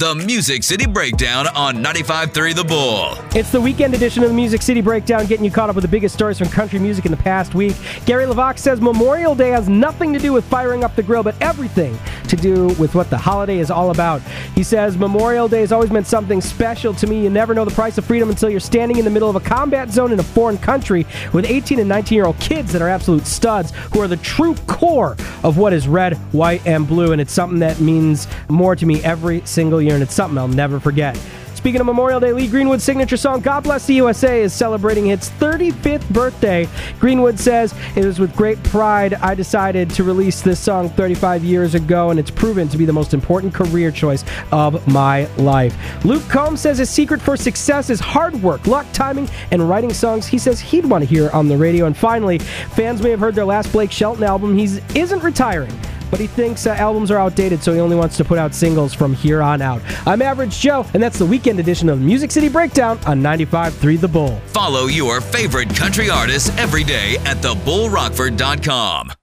the Music City Breakdown on 95.3 The Bull. It's the weekend edition of the Music City Breakdown, getting you caught up with the biggest stories from country music in the past week. Gary LaVox says Memorial Day has nothing to do with firing up the grill, but everything to do with what the holiday is all about. He says, Memorial Day has always meant something special to me. You never know the price of freedom until you're standing in the middle of a combat zone in a foreign country with 18 and 19-year-old kids that are absolute studs, who are the true core of what is red, white, and blue. And it's something that means more to me every single year, and it's something I'll never forget. Speaking of Memorial Day, Lee Greenwood's signature song, God Bless the USA, is celebrating its 35th birthday. Greenwood says, it was with great pride I decided to release this song 35 years ago, and it's proven to be the most important career choice of my life. Luke Combs says his secret for success is hard work, luck, timing, and writing songs he says he'd want to hear on the radio. And finally, fans may have heard their last Blake Shelton album. He isn't retiring, but he thinks albums are outdated, so he only wants to put out singles from here on out. I'm Average Joe, and that's the weekend edition of the Music City Breakdown on 95.3 The Bull. Follow your favorite country artists every day at thebullrockford.com.